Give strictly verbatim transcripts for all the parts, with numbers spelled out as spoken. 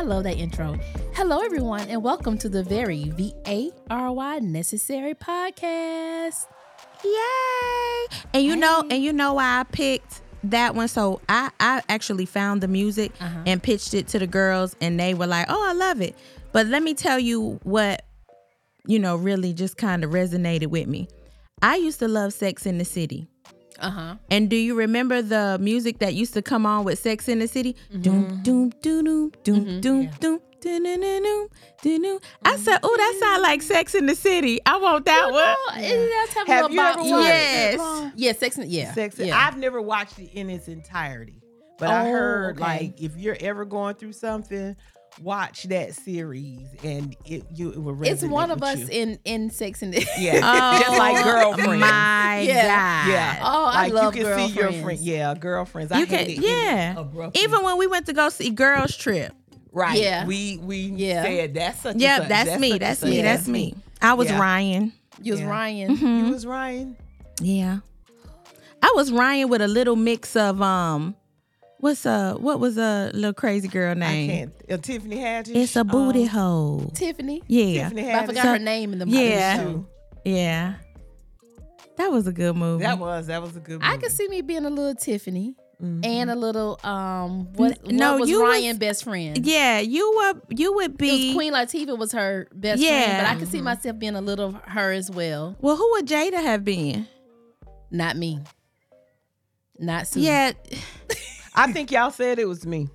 love that intro. Hello, everyone, and welcome to the very V A R Y Necessary podcast. Yay! And you Hey. know, and you know why I picked that one. So I, I actually found the music Uh-huh. and pitched it to the girls, and they were like, "Oh, I love it." But let me tell you what, you know, really just kind of resonated with me. I used to love Sex in the City. Uh-huh. And do you remember the music that used to come on with Sex in the City? Doom, doom, doom, doom, doom, doom, yeah. doom, doom, doom, doom, doom, doom. I said, "Oh, that sounds like Sex in the City. I want that one." Oh, it does have, Have a little you ever bop. watched Yes. it, Ron? Yeah, sex and yeah. Sex. yeah. I've never watched it in its entirety, but I Oh, heard okay. like if you're ever going through something, watch that series and it you it will resonate It's one of with us you. in, in Sex and the Yeah, Oh, just like girlfriends. My Yeah. God. Yeah. Oh, I like love you can see your Girlfriends. friend. Yeah, girlfriends. I You had can, it yeah. abruptly. Even when we went to go see Girls Trip. right. Yeah. We we Yeah. said that's such. Yeah, a such, that's, me. such a That's such. me. Yeah. That's me. I was Yeah. Ryan. You was Yeah. Ryan. You was Ryan. Yeah. I was Ryan with a little mix of um what's uh what was a little crazy girl I name? can't. Uh, Tiffany Haddish. It's a booty um, hole. Tiffany. Yeah. Tiffany But I Haddish. forgot So- her name in the Yeah. in the show. Yeah. That was a good movie. That was that was a good. Movie. I could see me being a little Tiffany Mhm. and a little um what, N- no, what was you was- Ryan's best friend? Yeah, you were you would It be was Queen Latifah was her best Yeah. friend, but I could see myself being a little of her as well. Well, who would Jada have been? Not me. Not Sue. Yeah. I think y'all said it was me.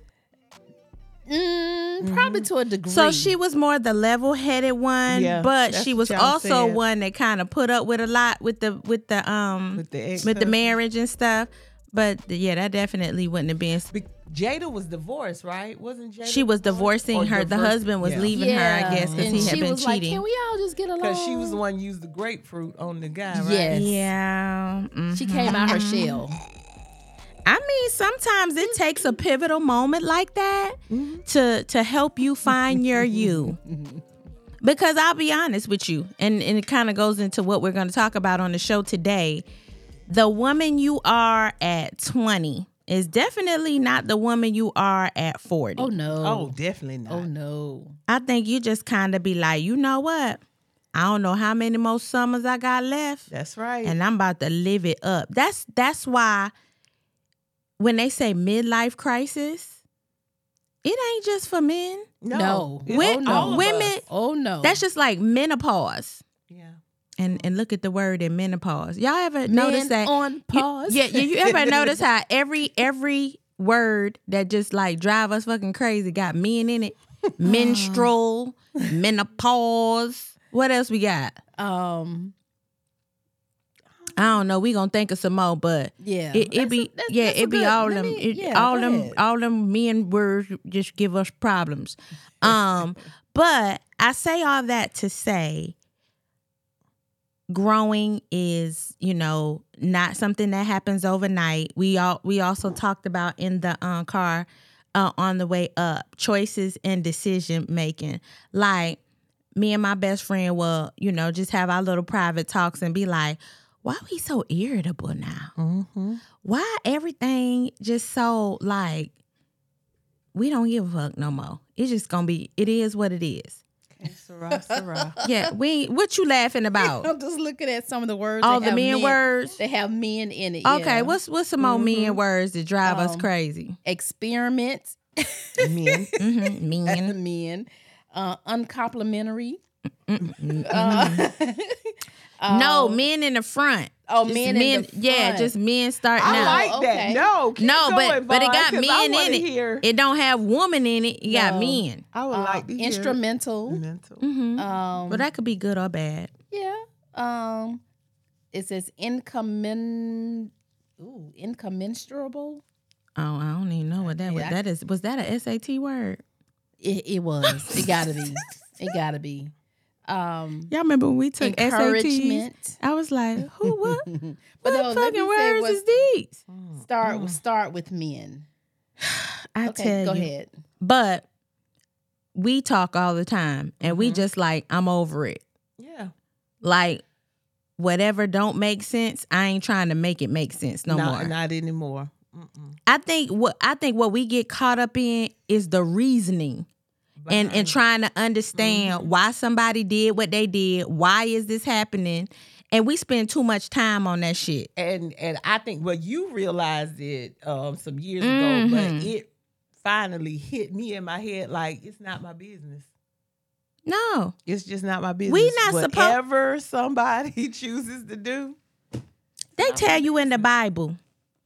Mm, probably to a degree. So she was more the level-headed one, Yeah, but that's she what was y'all also said. one that kind of put up with a lot with the with the um With the ex with the marriage and stuff. But yeah, that definitely wouldn't have been. Be- Jada was divorced, right? Wasn't Jada? She was divorcing Or her. The divorced- husband was yeah. leaving her, I guess, because and he had she been was like, cheating. "Can we all just get along?" Because she was the one who used the grapefruit on the guy, right? Yes. Yeah. mhm. She came out her shell. I mean, sometimes it takes a pivotal moment like that to to help you find your you. Because I'll be honest with you, and, and it kind of goes into what we're going to talk about on the show today. The woman you are at twenty is definitely not the woman you are at forty. Oh no. Oh, definitely not. Oh no. I think you just kind of be like, you know what? I don't know how many more summers I got left, That's right. and I'm about to live it up. That's that's why when they say midlife crisis, it ain't just for men. no, No. it's Wen- all of women- us. Oh no. That's just like menopause. Yeah. And and look at the word in menopause. Y'all ever Men notice that? on You- pause. yeah, yeah. You ever notice how every every word that just like drive us fucking crazy got men in it? Menstrual, menopause. What else we got? Um. I don't know. We gonna think of some more, but Yeah. it, it That's be a- that's- yeah, that's a it be good- all let them, me- it, yeah, all go them, ahead. all them men words just give us problems. Um, but I say all that to say, growing is, you know, not something that happens overnight. We all we also talked about in the uh, car uh, on the way up, choices and decision making. Like me and my best friend will, you know, just have our little private talks and be like, why we so irritable now? Mm-hmm. Why everything just so like we don't give a fuck no more? It's just gonna be. It is what it is. Okay, Sarah, Sarah. Yeah, we. What you laughing about? I'm just looking at some of the words. All that the have men words. They have men in it. Okay, yeah. what's what's some more men words that drive us Um, crazy? experiment? Men. Mm-hmm. Men. men. Uh, uncomplimentary. Uh, no, men in the front. Oh, Just men in the Yeah, front. just men starting I out. like okay. that. No, keep no, but going, but it Vaughn, got 'cause I men in wanna it. Hear. It don't have woman in it. You got No. men. I would Uh, like to hear. instrumental. Mental. Mm-hmm. Um, But that could be good or bad. yeah. Um, it says incommen. Ooh, incommensurable. Oh, I don't even know what that was. Yeah, I- That is. Was that a S A T word? It, it was. It gotta be. It gotta be. Um, Y'all remember when we took S A Ts? encouragement. I was like, who? What? But what no, let me fucking say words what's- is these? Start start with men. I Okay, tell go you. ahead. But we talk all the time, and we just like, I'm over it. Yeah. Like, whatever don't make sense, I ain't trying to make it make sense no not, more. Not anymore. Mm-mm. I think what I think what we get caught up in is the reasoning. and, behind and it. trying to understand Mhm. why somebody did what they did. Why is this happening? And we spend too much time on that shit. And and I think well, you realized it um some years Mhm. ago, but it finally hit me in my head like it's not my business. No. It's just not my business. We not supposed- Whatever somebody chooses to do. They Not tell my you in the business. Bible,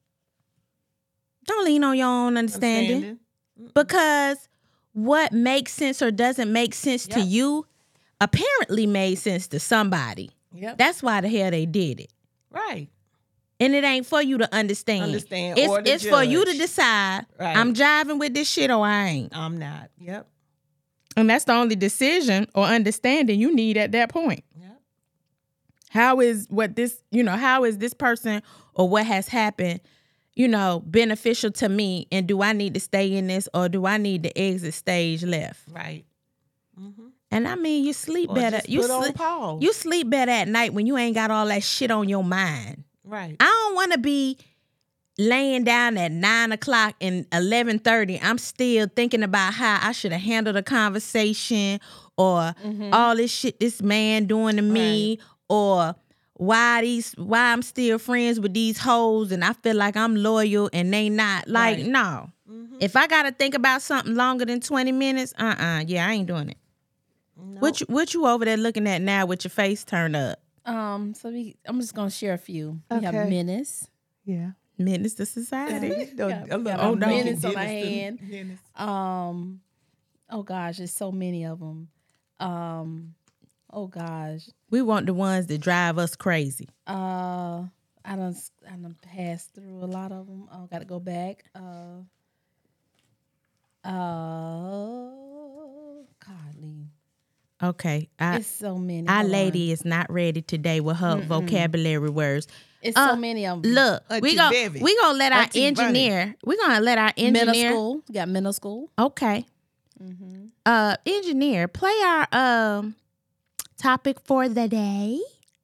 don't lean on your own understanding. Understanding? Mm-mm. Because what makes sense or doesn't make sense to Yep. you apparently made sense to somebody. Yep. That's why the hell they did it. Right. And it ain't for you to understand. Understand It's, or to it's for you to judge. decide, Right. I'm jiving with this shit or I ain't. I'm not. Yep. And that's the only decision or understanding you need at that point. Yep. How is what this, you know, how is this person or what has happened, you know, beneficial to me? And do I need to stay in this or do I need to exit stage left? Right. Mm-hmm. And I mean, you sleep Or better. just You put on sleep, pause. you sleep better at night when you ain't got all that shit on your mind. Right. I don't want to be laying down at nine o'clock and eleven thirty. I'm still thinking about how I should have handled a conversation or all this shit this man doing to me or why these why I'm still friends with these hoes and I feel like I'm loyal and they not. Like, Right. no. Mm-hmm. If I got to think about something longer than twenty minutes, uh-uh. Yeah, I ain't doing it. Nope. What you, what you over there looking at now with your face turned up? Um, so we, I'm just gonna share a few. We have Okay. menace. Yeah. Menace to society. No, Got- a little got a American menace on my Dennis to- hand. Dennis. Um, oh gosh, there's so many of them. Um, oh gosh, We want the ones that drive us crazy. uh, I don't, I don't pass through a lot of them. I got to go back. Uh, uh, godly, Okay. I, it's so many. Our Hold on. lady is not ready today with her vocabulary words. It's Uh, so many of them. Look, Auntie we go Bevy. we gonna let our Auntie engineer. We gonna let our middle engineer. school, got middle school. Okay. Mm-hmm. Uh, engineer, play our um topic for the day.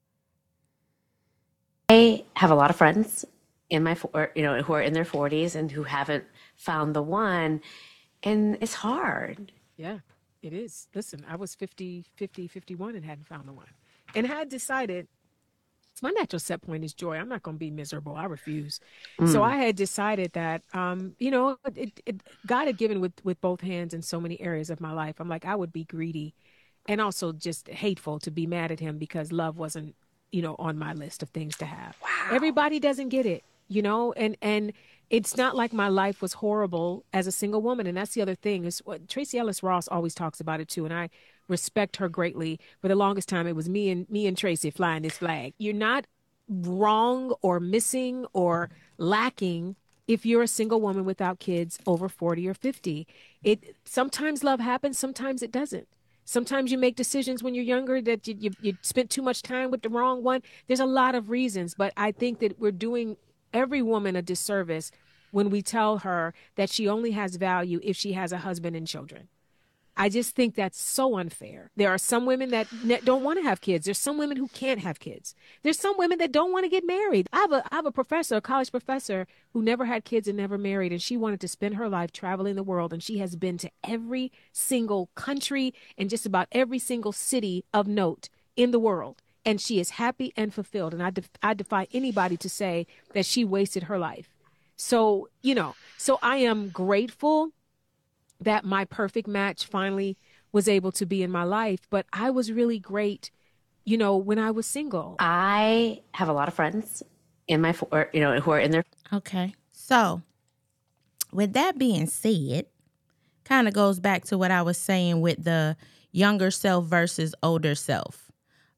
I have a lot of friends in my, four- you know, who are in their forties and who haven't found the one, and it's hard. Yeah, it is. Listen, I was fifty, fifty, fifty-one and hadn't found the one. And had decided, my natural set point is joy. I'm not going to be miserable. I refuse. So I had decided that, um, you know, it, it, God had given with, with both hands in so many areas of my life. I'm like, I would be greedy and also just hateful to be mad at him because love wasn't, you know, on my list of things to have. Wow. Everybody doesn't get it, you know, and, and it's not like my life was horrible as a single woman. And that's the other thing is what Tracy Ellis Ross always talks about it too. And I respect her greatly. For the longest time, it was me and me and Tracy flying this flag. You're not wrong or missing or lacking if you're a single woman without kids over forty or fifty. It sometimes love happens, sometimes it doesn't. Sometimes you make decisions when you're younger that you, you, you spent too much time with the wrong one. There's a lot of reasons, but I think that we're doing every woman a disservice when we tell her that she only has value if she has a husband and children. I just think that's so unfair. There are some women that ne- don't want to have kids. There's some women who can't have kids. There's some women that don't want to get married. I have a I have a professor, a college professor, who never had kids and never married, and she wanted to spend her life traveling the world, and she has been to every single country and just about every single city of note in the world, and she is happy and fulfilled. And I def- I defy anybody to say that she wasted her life. So, you know, so I am grateful that my perfect match finally was able to be in my life. But I was really great, you know, when I was single. I have a lot of friends in my, four- you know, who are in their Okay. So, with that being said, kind of goes back to what I was saying with the younger self versus older self.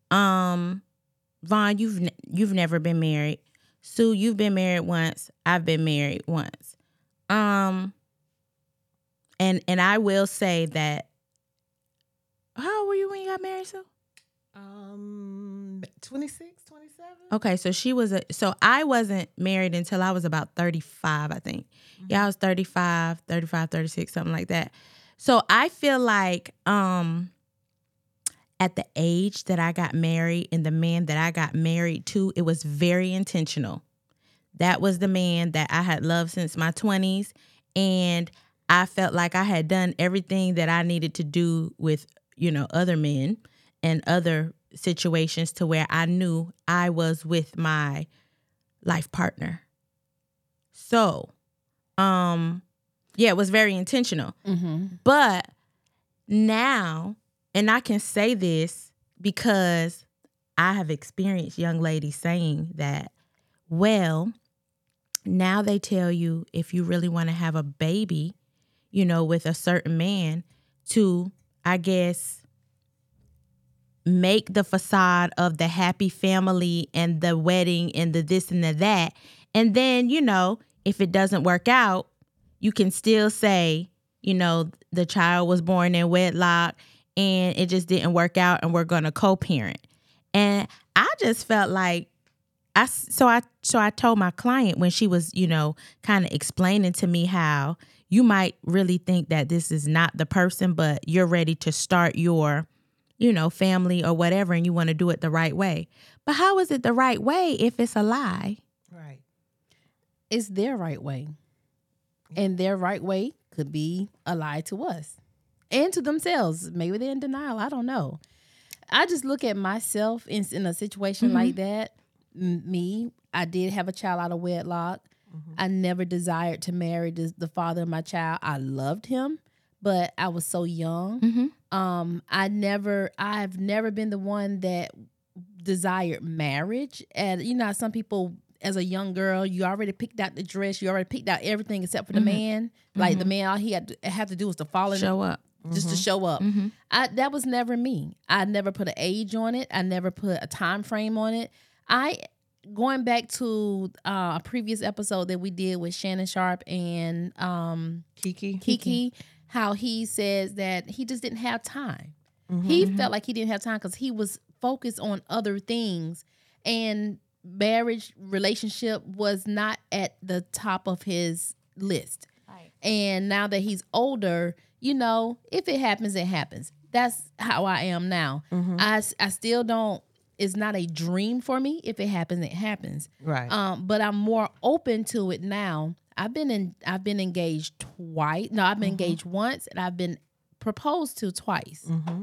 Um, Vaughn, you've ne- you've never been married. Sue, you've been married once. I've been married once. Um, and and I will say that. How old were you when you got married, Sue? Um, twenty-six, twenty-seven. Okay, so she was a so I wasn't married until I was about thirty-five, I think. Yeah, I was thirty-five, thirty-five, thirty-six, something like that. So I feel like um at the age that I got married and the man that I got married to, it was very intentional. That was the man that I had loved since my twenties, and I felt like I had done everything that I needed to do with, you know, other men and other situations to where I knew I was with my life partner. So, um, yeah, it was very intentional. Mm-hmm. But now, and I can say this because I have experienced young ladies saying that, well, now they tell you if you really want to have a baby, you know, with a certain man, to, I guess, make the facade of the happy family and the wedding and the this and the that. And then, you know, if it doesn't work out, you can still say, you know, the child was born in wedlock and it just didn't work out and we're going to co-parent. And I just felt like, I, so I so I told my client when she was, you know, kind of explaining to me how you might really think that this is not the person, but you're ready to start your, you know, family or whatever, and you want to do it the right way. But how is it the right way if it's a lie? Right. It's their right way. And their right way could be a lie to us and to themselves. Maybe they're in denial. I don't know. I just look at myself in, in a situation Mm-hmm. like that. M- me, I did have a child out of wedlock. Mm-hmm. I never desired to marry the, the father of my child. I loved him, but I was so young. Mm-hmm. Um, I never, I've never been the one that desired marriage. And you know, some people, as a young girl, you already picked out the dress, you already picked out everything except for the man. Like the man, all he had to have to do was to fall in, Show up. just to show up. Mm-hmm. I that was never me. I never put an age on it. I never put a time frame on it. I going back to uh, a previous episode that we did with Shannon Sharp and um, Kiki. Kiki, how he says that he just didn't have time. He felt like he didn't have time because he was focused on other things, and marriage relationship was not at the top of his list. Right. And now that he's older, you know, if it happens, it happens. That's how I am now. I, I still don't, it's not a dream for me. If it happens, it happens. Right. Um, but I'm more open to it now. I've been in, I've been engaged twice. No, I've been engaged once, and I've been proposed to twice. Mm-hmm.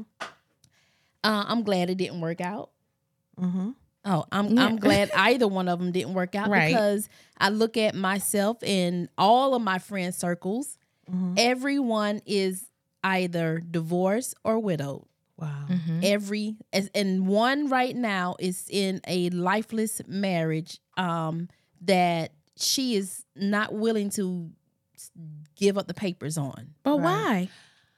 Uh, I'm glad it didn't work out. Mm-hmm. Oh, I'm I'm glad either one of them didn't work out Right. because I look at myself and all of my friend circles. Everyone is either divorced or widowed. Wow. Mm-hmm. Every as- and one right now is in a lifeless marriage um, that she is not willing to s- give up the papers on. But Right. why?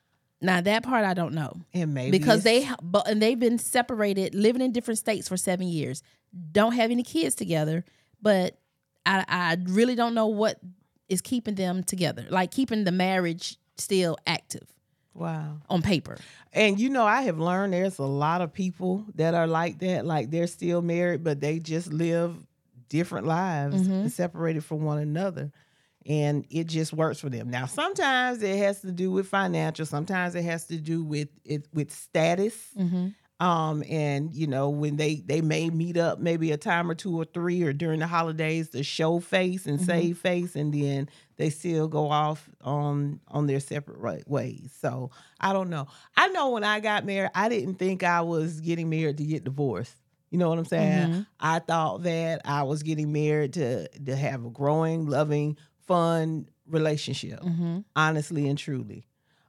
Now that part I don't know. And maybe Because they it's- ha- but and they've been separated, living in different states for seven years, don't have any kids together, but I I really don't know what is keeping them together, like keeping the marriage still active Wow. on paper. And you know, I have learned there's a lot of people that are like that, like they're still married, but they just live different lives, Mhm. separated from one another. And it just works for them. Now, sometimes it has to do with financial. Sometimes it has to do with it with status. Mm-hmm. Um, and you know, when they they may meet up maybe a time or two or three, or during the holidays to show face and Mhm. save face, and then they still go off on on their separate right ways. So I don't know. I know when I got married, I didn't think I was getting married to get divorced. You know what I'm saying? Mhm. I thought that I was getting married to to have a growing, loving, fun relationship. Mm-hmm. Honestly and truly.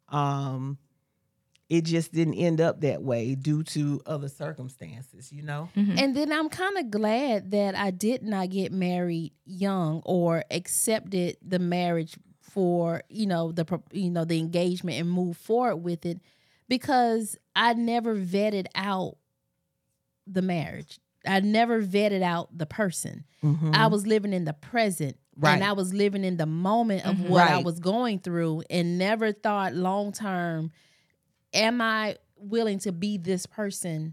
Um, it just didn't end up that way due to other circumstances, you know? Mm-hmm. And then I'm kind of glad that I did not get married young or accepted the marriage for, you know, the pro- you know, the engagement and move forward with it, because I never vetted out the marriage. I never vetted out the person. Mhm. I was living in the present. Right. And I was living in the moment of Mhm. what I Right. was going through, and never thought long term, am I willing to be this person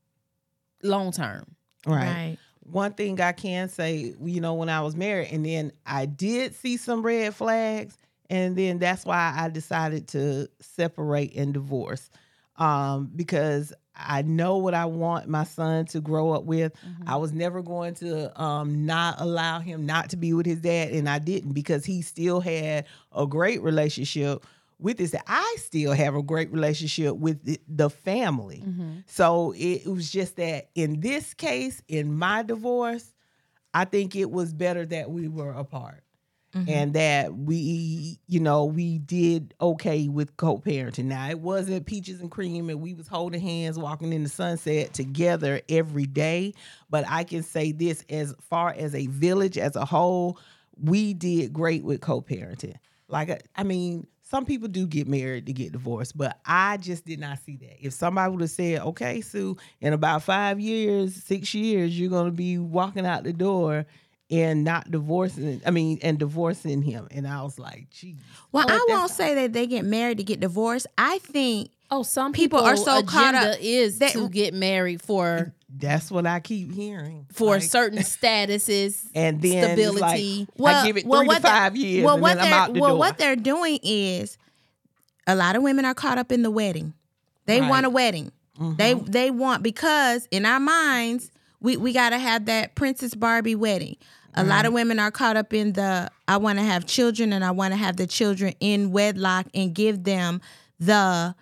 long term? Right. One thing I can say, you know, when I was married, and then I did see some red flags, and then that's why I decided to separate and divorce. Um, because I know what I want my son to grow up with. Mm-hmm. I was never going to um, not allow him not to be with his dad, and I didn't, because he still had a great relationship with his dad. I still have a great relationship with the, the family. Mm-hmm. So it, it was just that in this case, in my divorce, I think it was better that we were apart. Mm-hmm. And that we, you know, we did okay with co-parenting. Now, it wasn't peaches and cream and we was holding hands, walking in the sunset together every day. But I can say this, as far as a village as a whole, we did great with co-parenting. Like, I mean, some people do get married to get divorced, but I just did not see that. If somebody would have said, okay, Sue, in about five years, six years, you're going to be walking out the door and not divorcing, I mean, and divorcing him. And I was like, geez. Well, But I that's- won't say that they get married to get divorced. I think Oh, some People people, are so caught agenda up is that- to get married for That's what I keep hearing. for Like, certain statuses, and then it's stability. like, I give it three to what they're- five years, well, and what then I'm they're- out the well, door. what they're doing is a lot of women are caught up in the wedding. They Right. want a wedding. They they want, because in our minds we we got to have that Princess Barbie wedding. A lot of women are caught up in the I want to have children and I want to have the children in wedlock and give them the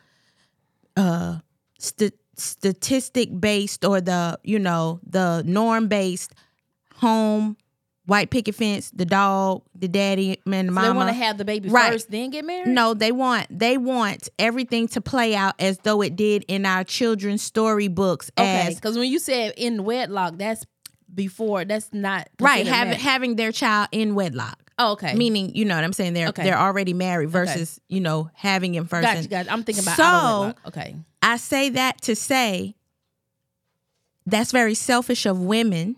uh st- statistic based or the you know the norm based home, white picket fence, the dog, the daddy, and the So mama. they want to have the baby Right. first, then get married. No, they want they want everything to play out as though it did in our children's storybooks. okay, As because when you said in wedlock, that's before. That's not right, considered having marriage. having their child in wedlock. Oh, okay. Meaning, you know what I'm saying? They're Okay. they're already married versus you know having him first. Gotcha, And gotcha. I'm thinking about So- out of wedlock. Okay. I say that to say that's very selfish of women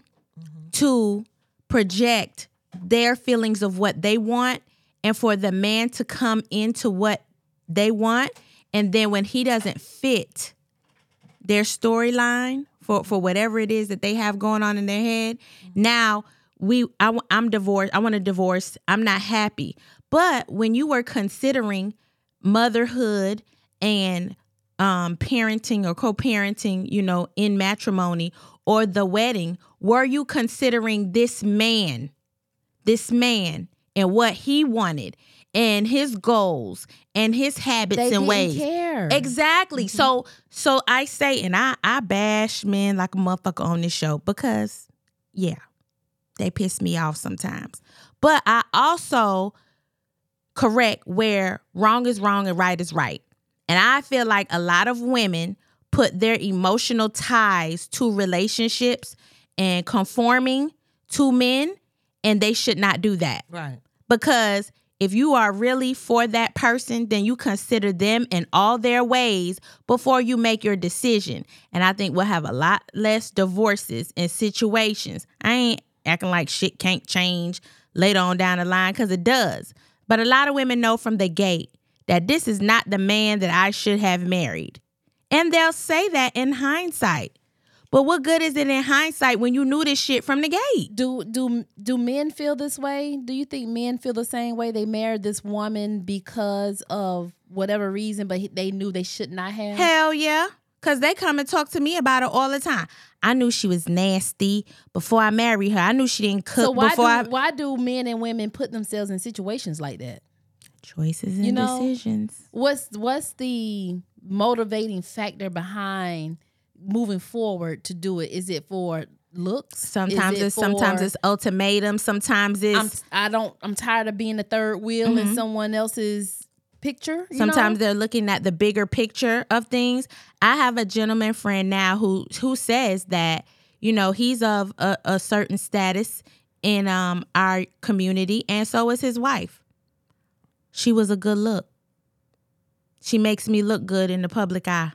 to project their feelings of what they want and for the man to come into what they want, and then when he doesn't fit their storyline for, for whatever it is that they have going on in their head, now we I, w- I'm divorced. I want a divorce. I'm not happy. But when you were considering motherhood and um, parenting or co-parenting, you know, in matrimony or the wedding, were you considering this man, this man and what he wanted and his goals and his habits They and didn't ways? care. Exactly. So so I say, and I, I bash men like a motherfucker on this show because, yeah, they piss me off sometimes. But I also correct where wrong is wrong and right is right. And I feel like a lot of women put their emotional ties to relationships and conforming to men, and they should not do that. Right. Because if you are really for that person, then you consider them in all their ways before you make your decision. And I think we'll have a lot less divorces and situations. I ain't acting like shit can't change later on down the line, because it does. But a lot of women know from the gate that this is not the man that I should have married. And they'll say that in hindsight. But what good is it in hindsight when you knew this shit from the gate? Do do do men feel this way? Do you think men feel the same way? They married this woman because of whatever reason, but he- they knew they should not have. Hell yeah. Because they come and talk to me about it all the time. I knew she was nasty before I married her. I knew she didn't cook So why before do I... why do men and women put themselves in situations like that? Choices and You know, decisions. What's what's the motivating factor behind moving forward to do it? Is it for looks? Sometimes Is it it's sometimes for, it's ultimatum. Sometimes it's I'm I don't I'm tired of being the third wheel in someone else's picture. you sometimes know? they're looking at the bigger picture of things. I have a gentleman friend now who who says that, you know, he's of a, a certain status in um our community, and so is his wife. She was a good look. She makes me look good in the public eye.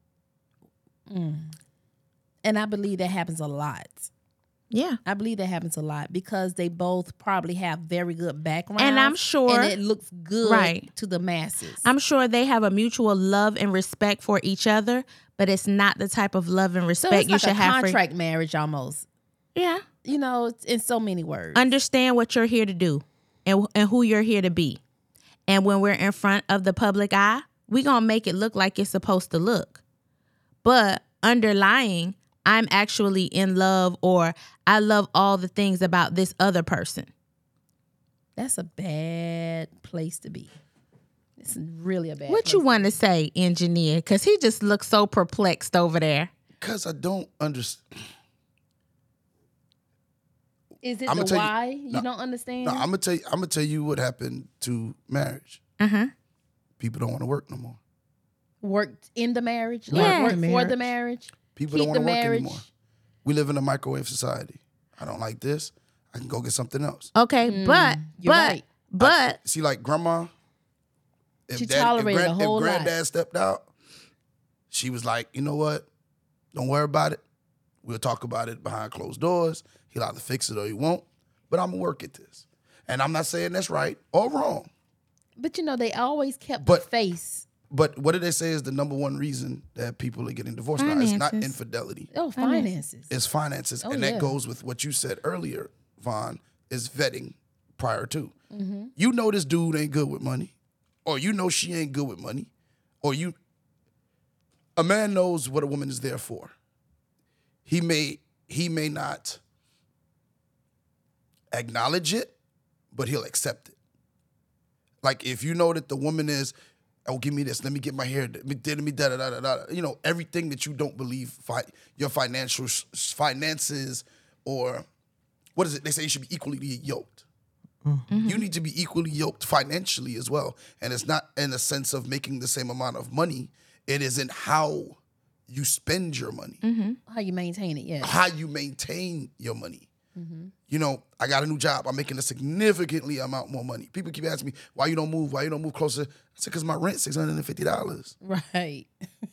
And I believe that happens a lot. Yeah. I believe that happens a lot because they both probably have very good backgrounds. And I'm sure- and it looks good Right. to the masses. I'm sure they have a mutual love and respect for each other, but it's not the type of love and so respect it's you like should a have contract marriage almost. for. Yeah. You know, it's in so many words. Understand what you're here to do and and who you're here to be. And when we're in front of the public eye, we're going to make it look like it's supposed to look. But underlying, I'm actually in love, or I love all the things about this other person. That's a bad place to be. It's really a bad What place you to want to say, engineer? Because he just looks so perplexed over there. Because I don't understand. be. Is it I'ma the tell you- why you, no, don't understand? No, I'm gonna tell you. I'm gonna tell you what happened to marriage. Uh-huh. People don't want to work no more. Worked in the marriage? Yeah. Work The for marriage. the marriage? People Keep don't want to the work marriage. anymore. We live in a microwave society. I don't like this. I can go get something else. Okay, but you're but right. but See, like grandma, if, She daddy, if, tolerated a whole if lot. granddad stepped out, she was like, you know what? Don't worry about it. We'll talk about it behind closed doors. He'll either fix it or he won't. But I'm going to work at this. And I'm not saying that's right or wrong. But you know, they always kept But- the face. But what did they say is the number one reason that people are getting divorced now? It's not Finances. infidelity. Oh, finances. It's finances. Oh, and yeah. that goes with what you said earlier, Vaughn, is vetting prior to. Mm-hmm. You know this dude ain't good with money, or you know she ain't good with money, or you. A man knows what a woman is there for. He may he may not acknowledge it, but he'll accept it. Like if you know that the woman is, oh, give me this, let me get my hair, let me let me da da da da da. You know, everything that you don't believe fi- your financial s- finances, or what is it? They say you should be equally yoked. You need to be equally yoked financially as well. And it's not in a sense of making the same amount of money. It is in how you spend your money, How you maintain it, yeah. how you maintain your money. You know, I got a new job. I'm making a significantly amount more money. People keep asking me, why you don't move? Why you don't move closer? I said, because my rent's six hundred fifty dollars. Right.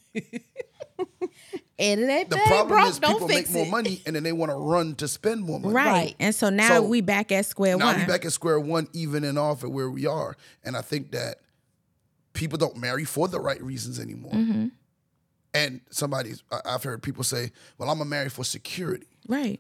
And it ain't The bad, problem broke, is don't people fix make more it. money and then they want to run to spend more money. right. Right. And so now So, we back at square Now one. we back at square one, even and off at where we are. And I think that people don't marry for the right reasons anymore. Mm-hmm. And somebody's, I- I've heard people say, well, I'm going to marry for security. Right.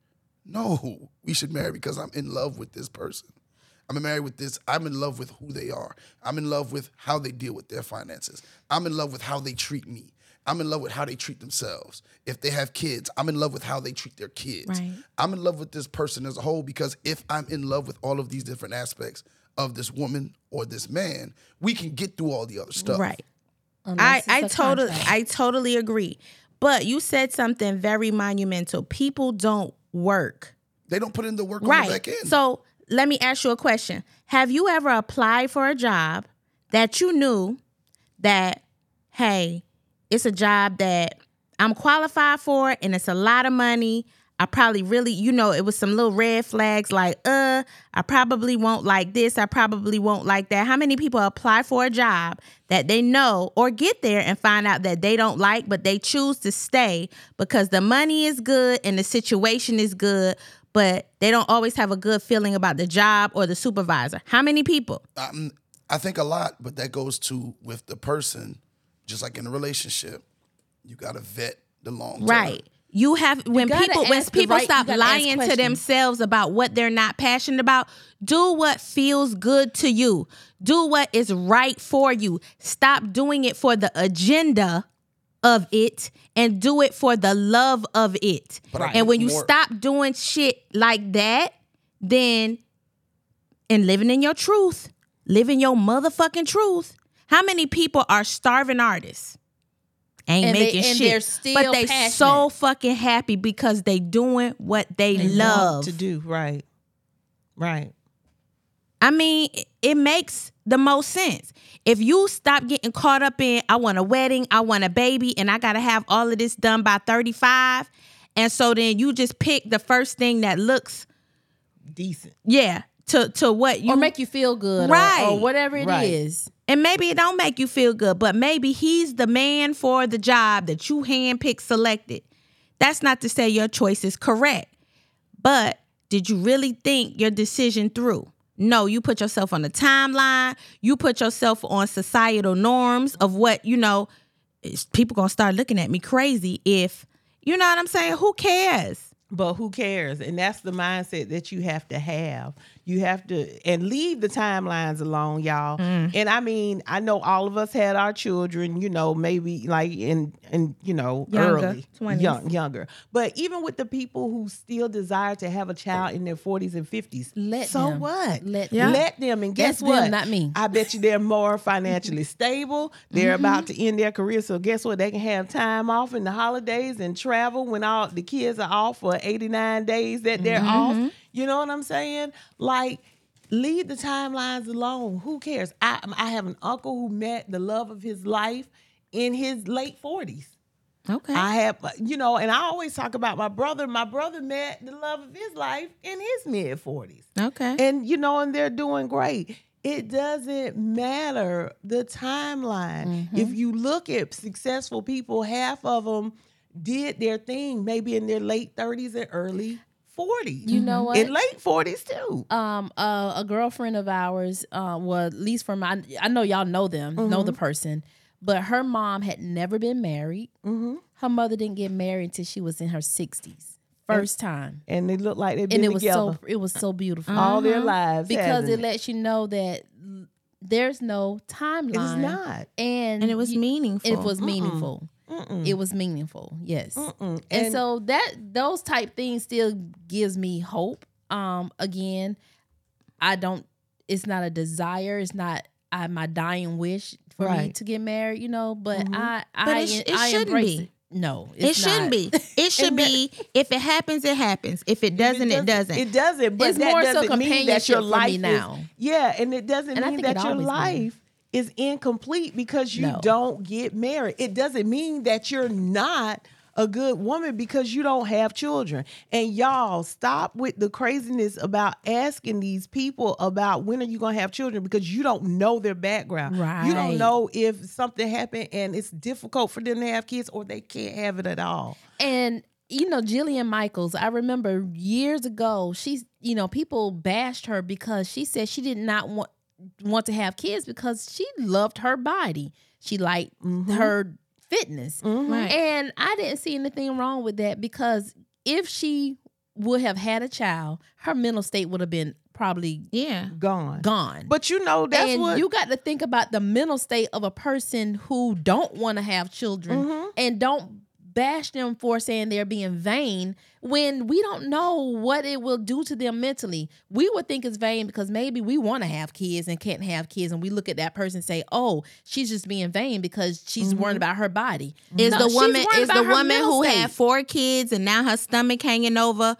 No, we should marry because I'm in love with this person. I'm married with this. I'm in love with who they are. I'm in love with how they deal with their finances. I'm in love with how they treat me. I'm in love with how they treat themselves. If they have kids, I'm in love with how they treat their kids. Right. I'm in love with this person as a whole because if I'm in love with all of these different aspects of this woman or this man, we can get through all the other stuff. Right. I, Unless I it's a totally contract. I totally agree. But you said something very monumental. People don't work. They don't put in the work on the Right. back end. So let me ask you a question. Have you ever applied for a job that you knew that, hey, it's a job that I'm qualified for and it's a lot of money. I probably really, you know, it was some little red flags like, uh, I probably won't like this. I probably won't like that. How many people apply for a job that they know or get there and find out that they don't like, but they choose to stay because the money is good and the situation is good, but they don't always have a good feeling about the job or the supervisor? How many people? Um, I think a lot, but that goes to with the person, just like in a relationship, you got to vet the long term. Right. You have when gotta people when ask the people right- stop you gotta ask lying to questions. themselves about what they're not passionate about, do what feels good to you. Do what is right for you. Stop doing it for the agenda of it and do it for the love of it. But I And think when you more- stop doing shit like that, then and living in your truth, living your motherfucking truth. How many people are starving artists? Ain't And they- making and shit, they're still but they passionate. so fucking happy because they doing what they, They want love. to do right, right. I mean, it- it makes the most sense. If you stop getting caught up in, I want a wedding, I want a baby, and I got to have all of this done by thirty-five, and so then you just pick the first thing that looks, Decent. yeah, to to what you or make you feel good, Right. or, or whatever it is. Right. And maybe it don't make you feel good, but maybe he's the man for the job that you handpicked, selected. That's not to say your choice is correct, but did you really think your decision through? No, you put yourself on the timeline. You put yourself on societal norms of what, you know, is people gonna start looking at me crazy if, you know what I'm saying? Who cares? But who cares? And that's the mindset that you have to have. You have to, and leave the timelines alone, y'all. Mm. And I mean, I know all of us had our children, you know, maybe like in, in you know, Younger, early, twenties. young, younger. But even with the people who still desire to have a child in their forties and fifties, Let so them. what? Let Yeah. them. Let them. And guess That's what? them, not me. I bet you they're more financially stable. They're Mm-hmm. about to end their career. So guess what? They can have time off in the holidays and travel when all the kids are off for eighty-nine days that they're Mm-hmm. off. You know what I'm saying? Like, leave the timelines alone. Who cares? I I have an uncle who met the love of his life in his late forties. Okay. I have, you know, and I always talk about my brother. My brother met the love of his life in his mid forties. okay. And, you know, and they're doing great. It doesn't matter the timeline. Mm-hmm. If you look at successful people, half of them did their thing maybe in their late thirties and early forties. You know what? In late forties, too. um uh, a girlfriend of ours, uh, well, at least from my, I know y'all know them, know Mm-hmm. the person, but her mom had never been married. Mm-hmm. Her mother didn't get married until she was in her sixties, first time, And they look like they've and been it was together so it was so beautiful all their lives. because hasn't it lets you know that there's no timeline. It is not. and and it was you- meaningful. It was meaningful. It was meaningful, yes. Mm-mm. And, And- so that those type things still gives me hope. Um, again, I don't. It's not a desire. It's not I, my dying wish for me Right. to get married. You know, but I, I, But it sh- it I shouldn't embrace be. it. No, it it's shouldn't not. be. It should And that- be. If it happens, it happens. If it doesn't, it doesn't. It doesn't. But It's that more so doesn't mean that your companionship for me life now. Is, yeah, and it doesn't And I mean think it that your always been. life is incomplete because you No. don't get married. It doesn't mean that you're not a good woman because you don't have children. And y'all, stop with the craziness about asking these people about when are you going to have children because you don't know their background. You Right. don't know if something happened and it's difficult for them to have kids or they can't have it at all. And you know, Jillian Michaels, I remember years ago, she's, you know, people bashed her because she said she did not want want to have kids because she loved her body. She liked her fitness. Right. And I didn't see anything wrong with that because if she would have had a child, her mental state would have been probably Yeah. Gone. gone. But you know, that's and what you got to think about the mental state of a person who don't want to have children Mm-hmm. and don't bash them for saying they're being vain when we don't know what it will do to them mentally. We would think it's vain because maybe we want to have kids and can't have kids, and we look at that person and say, "Oh, she's just being vain because she's worried about her body." Is No, the she's woman worried is the about her woman mental who state. had four kids and now her stomach hanging over,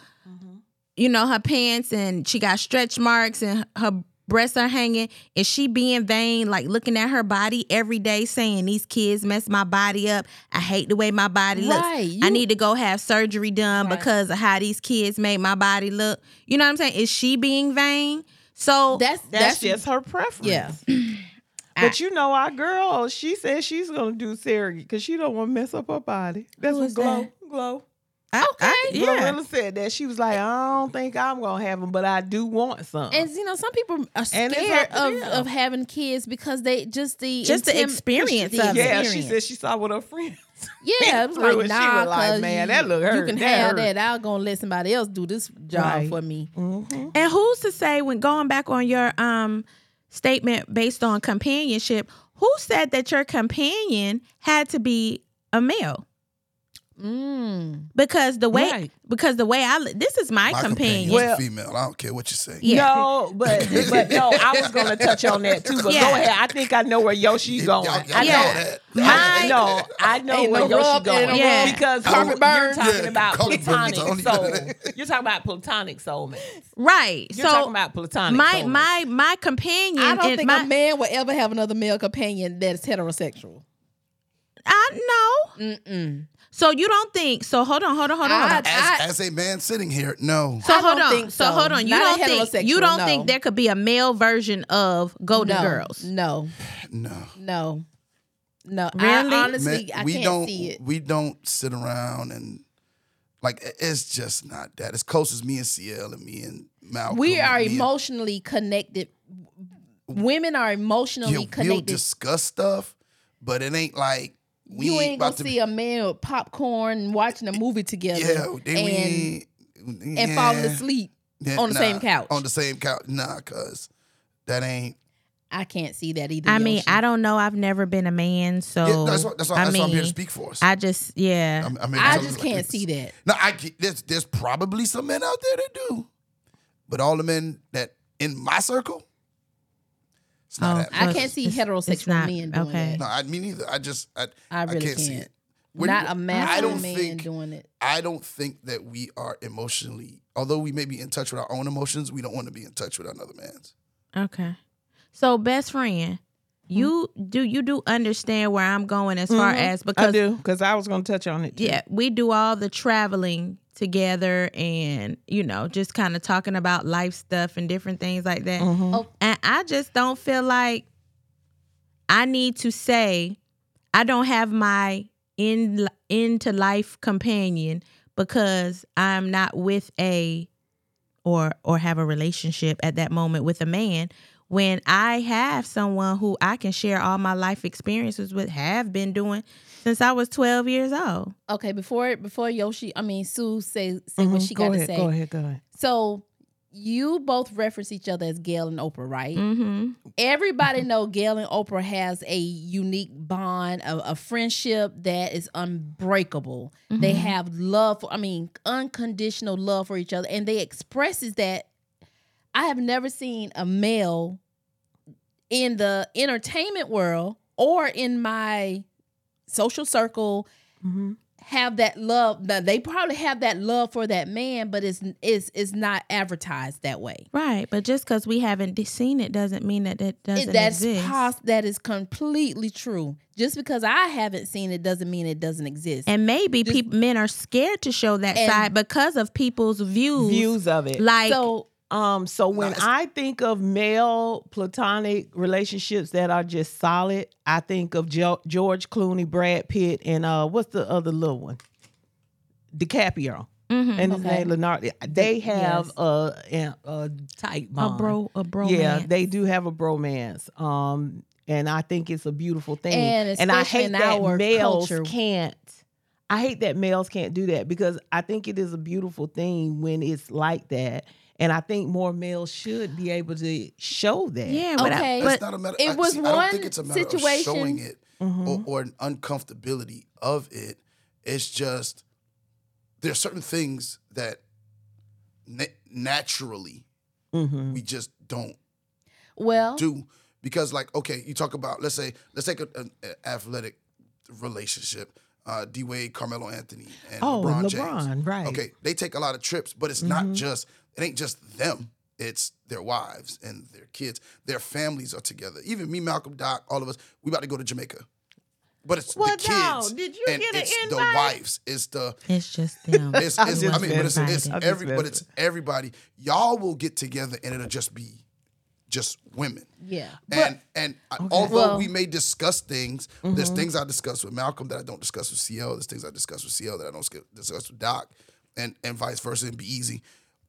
you know, her pants and she got stretch marks and her breasts are hanging. Is she being vain, like looking at her body every day saying these kids mess my body up? I hate the way my body looks. Right, I you- need to go have surgery done Right. because of how these kids made my body look. You know what I'm saying? Is she being vain? So That's that's, that's, just her preference. yeah. But you know, our girl, she says she's gonna do surrogate because she don't want to mess up her body. That's Who what is Glow, that? Glow. I- I- yeah. Glorilla said that. She was like, I don't think I'm gonna have them, but I do want some. And you know, some people are And it's scared up to of, them. of having kids because they just the Just the intim- experience the of it. yeah, she experience. said she saw with her friends. Yeah, it was through like, it. She nah, was like, 'cause man, you, that look you hurt. can That have hurt. that. I'm gonna let somebody else do this job Right. for me. And who's to say, when going back on your um statement based on companionship, who said that your companion had to be a male? Mm. Because the way Right. because the way I li- this is my, My companion. companion's Well- female. I don't care what you say. Yeah. No, but but no, I was gonna touch on that too. But Yeah. go ahead. I think I know where Yoshi going. Y'all- y'all I know know that. I know. I know Ain't where no Yoshi rub, ain't going. no rub. Because Carpet you're burn. talking Yeah, about carpet burns, platonic I don't soul. know that. You're talking about platonic soulmates. Right. You're so talking about platonic. my soulmates. my my companion I don't and think my, a man will ever have another male companion that's heterosexual. I know. Mm-mm. So you don't think so hold on, hold on, hold on, hold on. I- As, as a man sitting here, no. So I hold don't on. think so. so. hold on. You Not a don't think you heterosexual, don't no. think there could be a male version of Golden no, Girls? No, No. no, no. Really? I honestly, Man, I we can't don't see it. we don't sit around and like it- it's just not that. As close as me and C L and me and Malcolm. We and are me and- emotionally connected. Women are emotionally yeah, we'll connected. discuss stuff, but it ain't like we you ain't about gonna to see be, a man with popcorn and watching a movie together. Yeah, then we and ain't and yeah. falling asleep Yeah, on the nah, same couch. On the same couch. Nah, cuz that ain't. I can't see that either. I mean, Yoshi. I don't know. I've never been a man, so Yeah, that's what, that's what, I that's mean, what I'm here to speak for. Us. I just, yeah. I, I, mean, I something just like can't this. see that. No, I get- there's there's probably some men out there that do, but all the men that in my circle, it's not Oh, happening. I So can't it's- see it's- heterosexual it's not- men doing okay. that. No, I mean either. I just I, I really can't, see can't. it. When Not you- a I masculine don't man think doing it. I don't think that we are emotionally, although we may be in touch with our own emotions, we don't want to be in touch with another man's. Okay. So, best friend, you do you do understand where I'm going as far Mhm. as I because do, because I was going to touch on it. Too. yeah, we do all the traveling together and you know just kind of talking about life stuff and different things like that. Mhm. Oh. And I just don't feel like I need to say I don't have my in into life companion because I'm not with a or or have a relationship at that moment with a man when I have someone who I can share all my life experiences with, have been doing since I was twelve years old. Okay, before before Yoshi, I mean Sue say say what Mhm. she Go got ahead, to say. Go ahead. Go ahead. So you both reference each other as Gail and Oprah, right? Mm-hmm. Everybody know Gail and Oprah has a unique bond, a, a friendship that is unbreakable. They have love for, I mean, unconditional love for each other, and they expresses that. I have never seen a male in the entertainment world or in my social circle Mhm. have that love. Now, they probably have that love for that man, but it's it's it's not advertised that way. Right, but just because we haven't d- seen it doesn't mean that that doesn't It- that's exist. pos- that is completely true. Just because I haven't seen it doesn't mean it doesn't exist. And maybe Just- peop men are scared to show that And- side because of people's views. Views of it. Like, so Um, so when it's- I think of male platonic relationships that are just solid, I think of jo- George Clooney, Brad Pitt, and uh, what's the other little one? DiCaprio. mhm, And his Okay. name Leonardo. They have Yes. a, a a tight a bond. bro, a bro. Yeah, they do have a bromance. Um, and I think it's a beautiful thing. And I especially hate in that our males culture. can't. I hate that males can't do that because I think it is a beautiful thing when it's like that. And I think more males should be able to show that. Yeah, but, Okay. I, It's but not a matter. it I, was see, I don't one think it's a matter situation- of showing it Mhm. or, or an uncomfortability of it. It's just there's certain things that na- naturally Mhm. we just don't well, do because, like, okay, you talk about let's say let's take an athletic relationship. Uh, D Wade, Carmelo Anthony, and Oh, LeBron, and James. LeBron, right. Okay, they take a lot of trips, but it's not just it ain't just them. It's their wives and their kids. Their families are together. Even me, Malcolm, Doc, all of us, we about to go to Jamaica. But it's Well, the no, kids. did you and get an it's the invite? wives. It's the it's just them. it's, I'm it's just I mean, but it's, it's messing. I'm just every but it's everybody. Y'all will get together and it'll just be just women. yeah. And and I- although Well- we may discuss things, there's things I discuss with Malcolm that I don't discuss with C L. There's things I discuss with C L that I don't sk- discuss with Doc, and and vice versa. And be easy.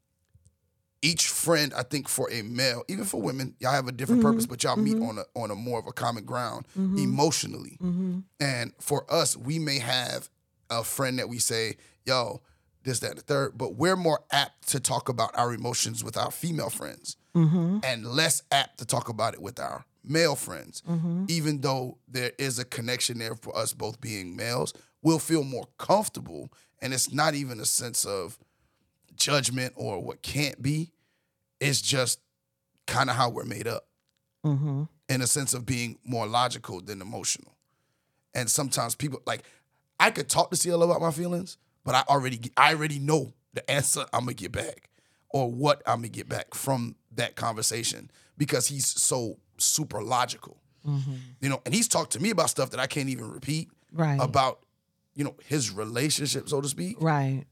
Each friend, I think, for a male, even for women, y'all have a different purpose, but y'all meet on a on a more of a common ground emotionally. And for us, we may have a friend that we say, "Yo, this, that, and the third," but we're more apt to talk about our emotions with our female friends and less apt to talk about it with our male friends. Even though there is a connection there for us both being males, we'll feel more comfortable. And it's not even a sense of judgment or what can't be. It's just kind of how we're made up Mhm. in a sense of being more logical than emotional. And sometimes people, like, I could talk to C L about my feelings, but I already I already know the answer I'm gonna get back or what I'm gonna get back from that conversation because he's so super logical. You know, and he's talked to me about stuff that I can't even repeat Right. about, you know, his relationship, so to speak. Right.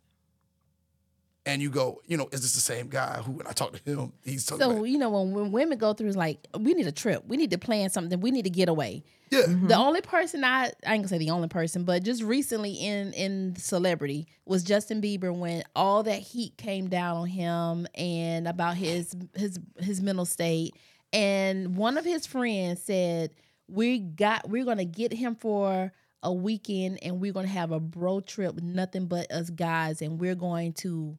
And you go, you know, is this the same guy who, when I talk to him, he's talking So about, you know when, when women go through, it's like we need a trip, we need to plan something, we need to get away. yeah, The only person I I ain't gonna say the only person, but just recently in in celebrity was Justin Bieber when all that heat came down on him and about his his his mental state. And one of his friends said, "We got we're gonna get him for a weekend and we're gonna have a bro trip with nothing but us guys and we're going to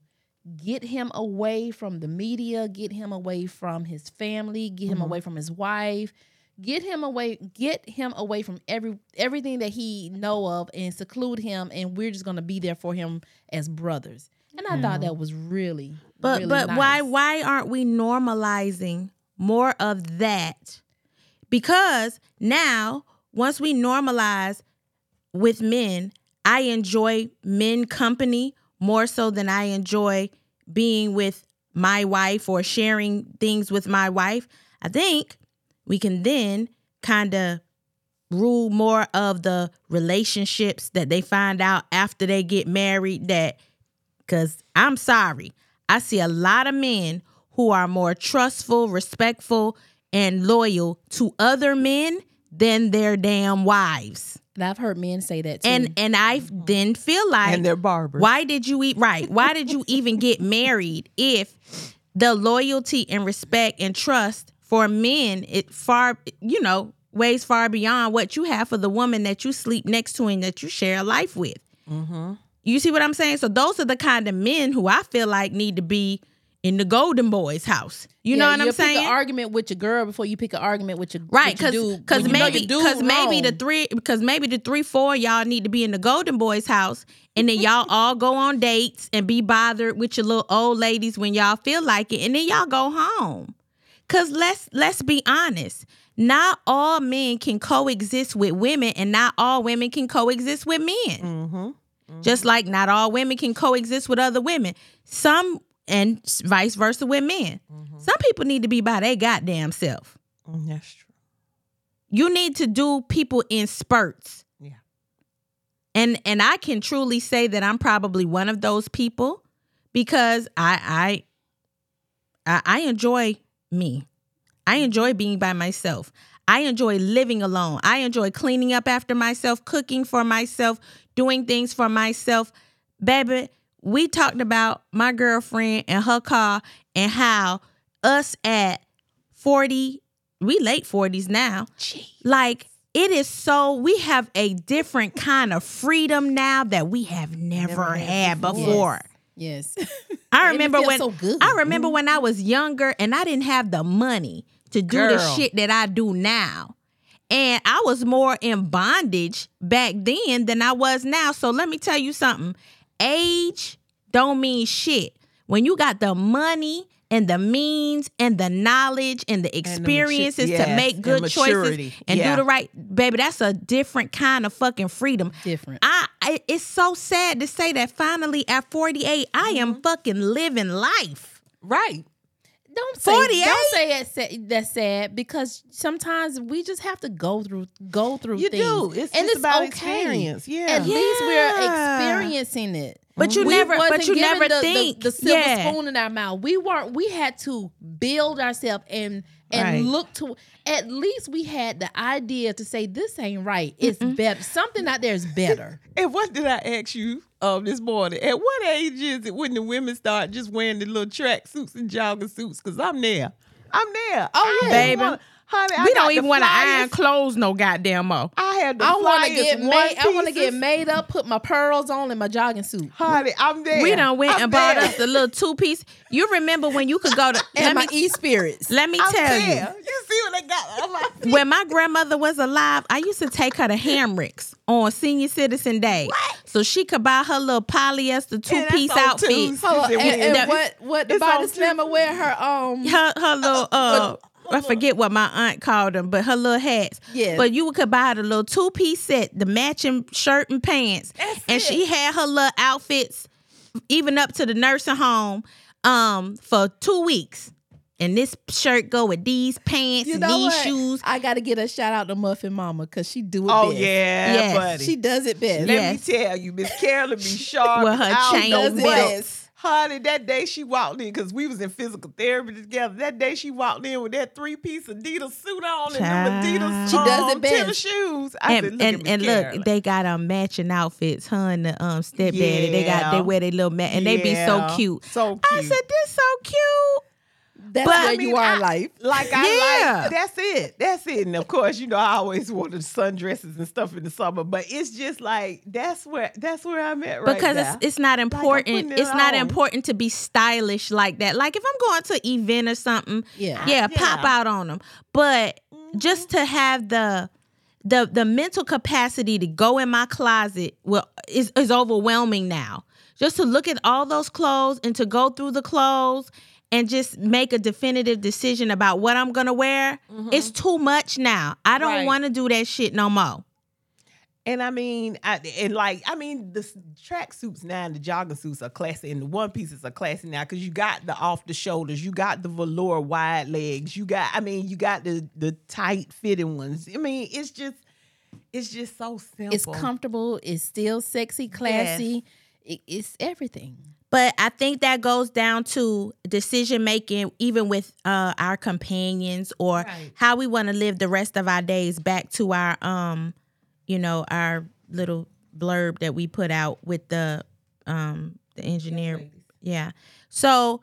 get him away from the media, get him away from his family, get him mm-hmm. away from his wife, get him away, get him away from every everything that he know of, and seclude him, and we're just gonna be there for him as brothers. And I mm. thought that was really, but really but nice. why why aren't we normalizing more of that? Because now, once we normalize with men, I enjoy men company more so than I enjoy being with my wife or sharing things with my wife. I think we can then kind of rule more of the relationships that they find out after they get married. That, because I'm sorry, I see a lot of men who are more trustful, respectful, and loyal to other men than their damn wives. And I've heard men say that too. And and I then feel like, and they're barbers. Why did you eat right? Why did you even get married if the loyalty and respect and trust for men, it far, you know, ways far beyond what you have for the woman that you sleep next to and that you share a life with. Mm-hmm. You see what I'm saying? So those are the kind of men who I feel like need to be in the Golden Boys house. You yeah, know what I'm saying? Pick an argument with your girl before you pick an argument with your right, because because maybe because maybe the the three because maybe the three four y'all need to be in the Golden Boys house, and then y'all all go on dates and be bothered with your little old ladies when y'all feel like it, and then y'all go home. Cause let's let's be honest, not all men can coexist with women, and not all women can coexist with men. Mm-hmm. Mm-hmm. Just like not all women can coexist with other women. Some. And vice versa with men. Mm-hmm. Some people need to be by their goddamn self. Mm, that's true. You need to do people in spurts. Yeah. And and I can truly say that I'm probably one of those people, because I I I, I enjoy me. I enjoy being by myself. I enjoy living alone. I enjoy cleaning up after myself, cooking for myself, doing things for myself. Baby, we talked about my girlfriend and her car and how us at forty, we late forties now. Jeez. Like, it is so, we have a different kind of freedom now that we have never, never had, had before. before. Yes. yes. I remember when so good. I remember mm-hmm. when I was younger and I didn't have the money to do Girl. the shit that I do now. And I was more in bondage back then than I was now. So let me tell you something. Age don't mean shit. When you got the money and the means and the knowledge and the experiences and the mature, yes, to make good choices and yeah. do the right, baby, that's a different kind of fucking freedom. Different. I, I it's so sad to say that finally at forty-eight, I mm-hmm. am fucking living life. Right. Don't say forty-eight? Don't say it's sad, that's sad, because sometimes we just have to go through go through you things. You do. It's and just it's about okay. experience. Yeah. At yeah. least we're experiencing it. But you we never but you never the, think the, the silver yeah. spoon in our mouth. We weren't we had to build ourselves and and right. look to, at least we had the idea to say this ain't right. It's mm-hmm. better. Something out there is better. And what did I ask you um this morning? At what age is it when the women start just wearing the little track suits and jogging suits? Because I'm there. I'm there. Oh yeah, baby. Wanna, honey, I we don't even want to iron clothes no goddamn more. I had the I want to get made. I want to get made up, put my pearls on, and my jogging suit. Honey, I'm there. We done went I'm and there. bought us the little two piece. You remember when you could go to and my e spirits? Let me I'm tell there. you. You see what I got on my feet? When my grandmother was alive, I used to take her to Hamricks on Senior Citizen Day, what? so she could buy her little polyester two piece outfit. Oh, and, and, and what what the body slammer wear her um her her little uh. I forget what my aunt called them, but her little hats. Yeah. But you could buy the little two-piece set, the matching shirt and pants. That's and it. She had her little outfits, even up to the nursing home, um, for two weeks. And this shirt go with these pants you and know these what? shoes. I got to get a shout out to Muffin Mama, because she do it Oh, best. yeah, Yes. buddy. She does it best. Let Yes. me tell you, Miss Carolyn be sharp. With her out chain the does it way. best. Honey, that day she walked in, because we was in physical therapy together. That day she walked in with that three-piece Adidas suit on and them Adidas She does it um, best. tennis shoes. I And said, look and, at Miss and Carolyn. look, they got um matching outfits. Her and the um stepdaddy, they got Yeah. they wear their little mat, and they be so Yeah. cute. So I cute. said, this so cute. That's But, where I mean, you are I- in life. Like I Yeah. like that's it. That's it. And of course, you know, I always wanted sundresses and stuff in the summer, but it's just like that's where that's where I'm at right because now. it's it's not important. putting it It's not on. important to be stylish like that. Like if I'm going to an event or something, Yeah. yeah, Yeah. pop out on them. But just to have the the the mental capacity to go in my closet will is is overwhelming now. Just to look at all those clothes and to go through the clothes and just make a definitive decision about what I'm gonna wear, it's too much now. I don't Right. want to do that shit no more. And I mean, I, and like, I mean, the track suits now and the jogging suits are classy, and the one pieces are classy now because you got the off the shoulders, you got the velour wide legs, you got, I mean, you got the the tight fitting ones. I mean, it's just, it's just so simple. It's comfortable. It's still sexy, classy. It, it's everything. But I think that goes down to decision making, even with uh, our companions, or Right. how we want to live the rest of our days. Back to our, um, you know, our little blurb that we put out with the, um, the engineer. Yeah. So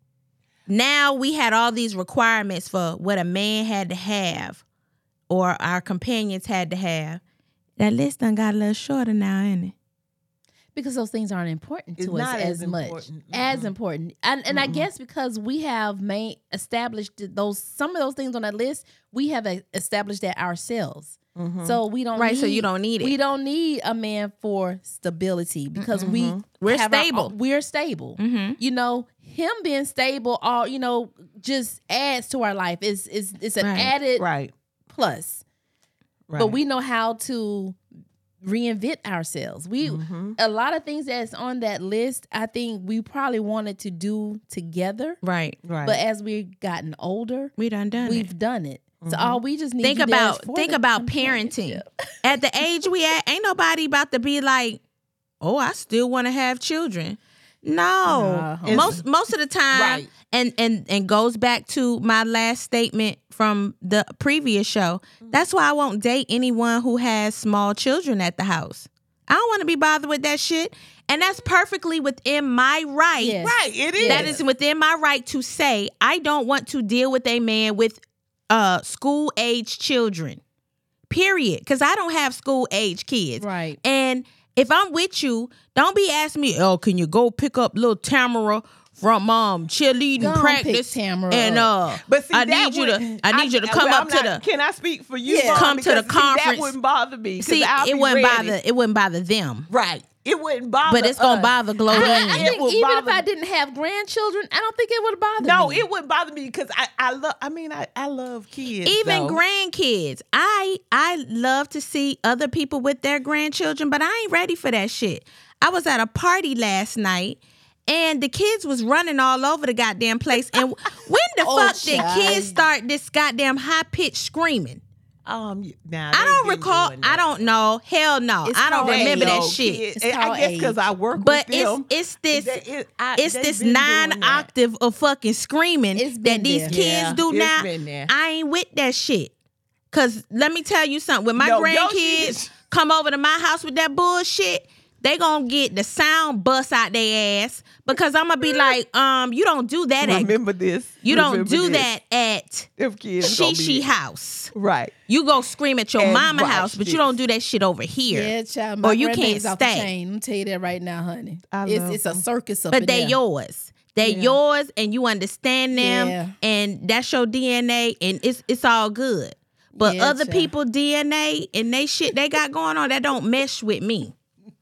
now we had all these requirements for what a man had to have, or our companions had to have. That list done got a little shorter now, ain't it? Because those things aren't important to It's us not as, as much. important. As Mm-mm. important. And and I guess because we have made established those some of those things on that list, we have a, established that ourselves. So we don't Right, need, so you don't need it. We don't need a man for stability because we We're have our- stable. we're stable. Mm-hmm. You know, him being stable all, you know, just adds to our life. It's it's it's an Right. added right, plus. right. But we know how to reinvent ourselves. We Mhm. a lot of things that's on that list, I think we probably wanted to do together. Right. right. But as we've gotten older, We done done it. we've done it. So all we just need think you there is about for think the about parenting. companionship. At the age we at, ain't nobody about to be like, oh, I still want to have children. No, Nah. most most of the time, Right. and and and goes back to my last statement from the previous show. That's why I won't date anyone who has small children at the house. I don't want to be bothered with that shit, and that's perfectly within my right. Yes. right, it is. That is within my right to say I don't want to deal with a man with uh school age children. Period. Because I don't have school age kids. Right. And if I'm with you, don't be asking me, oh, can you go pick up little Tamara from um cheerleading Go on, practice? pick Tamara and uh But see, I that need you would- to I need you to come well, up I'm to not- the Can I speak for you? Yeah. Vaughn? Come to the Because, see, conference. that wouldn't bother me. 'cause see I'll it be wouldn't ready. bother it wouldn't bother them. Right. It wouldn't bother. But it's gonna us. bother I, Glowden. I It think would even if bother- I didn't have grandchildren, I don't think it would bother No, me. it wouldn't bother me because I, I love. I mean, I, I love kids. Even though. grandkids. I I love to see other people with their grandchildren, but I ain't ready for that shit. I was at a party last night and the kids was running all over the goddamn place. And when the Oh, fuck did child. kids start this goddamn high pitched screaming? Um, nah, I they don't been recall. doing I that. don't know. Hell no. It's I don't called remember age. that No, shit. kids- It's I called guess because age. I work But with it's them. it's this They- it- I- it's they this been nine doing that. octave of fucking screaming It's that been these there. kids Yeah, do it's now. been there. I ain't with that shit. Cause let me tell you something. When my No, your grandkids shit- come over to my house with that bullshit, they gonna get the sound bust out their ass. Because I'm gonna be like, um, you don't do that at Remember this. you don't Remember do this. that at Them kids gonna be Shishi house. right. You go scream at your And mama right, house, but you shit. don't do that shit over here. Yeah, child. My Or you grandbaby's can't off the stay. chain. I'm tell you that right now, honey. I it's love it's a them. circus up But in they there. yours. They Yeah. yours, and you understand them, Yeah. and that's your D N A, and it's it's all good. But Yeah, other child. people D N A and they shit they got going on that don't mesh with me.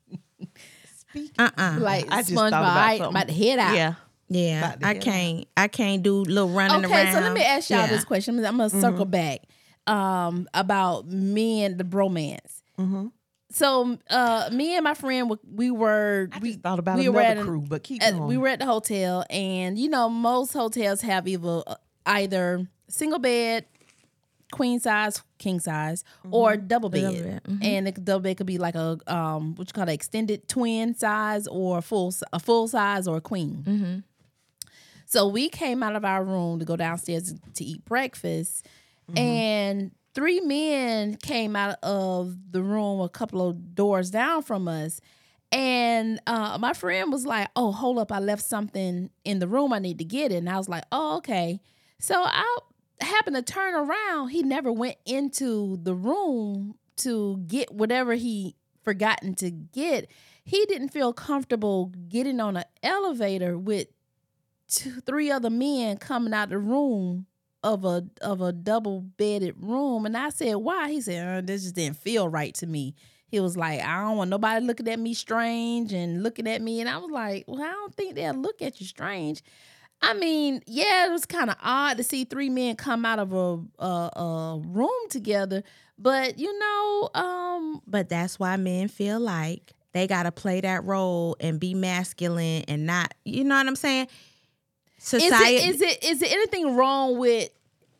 Uh uh Like I just SpongeBob, thought about I, something. about to head out. Yeah. Yeah, About to I head can't. I can't do little running Okay, around. so let me ask y'all Yeah. this question. I'm gonna circle back um, about me and the bromance. Mm-hmm. So uh, me and my friend, were- we were I we just thought about we were another at an- crew, but keep at- going. we were at the hotel, and you know most hotels have either uh, either single bed, queen size, king size, or double bed. Double bed, mhm. And the double bed could be like a um, what you call an extended twin size, or full a full size, or a queen. Mm-hmm. So we came out of our room to go downstairs to eat breakfast, and three men came out of the room a couple of doors down from us, And uh, my friend was like, oh, hold up, I left something in the room. I need to get it. And I was like, oh, okay. So I happened to turn around. He never went into the room to get whatever he forgotten to get. He didn't feel comfortable getting on an elevator with two, three other men coming out the room of a of a double bedded room. And I said, why? He said, uh, this just didn't feel right to me. He was like, I don't want nobody looking at me strange and looking at me. And I was like, well, I don't think they'll look at you strange. I mean, yeah, it was kind of odd to see three men come out of a, a, a room together. But, you know, um, But that's why men feel like they got to play that role and be masculine and not, you know what I'm saying? Society. Is it, is it is there anything wrong with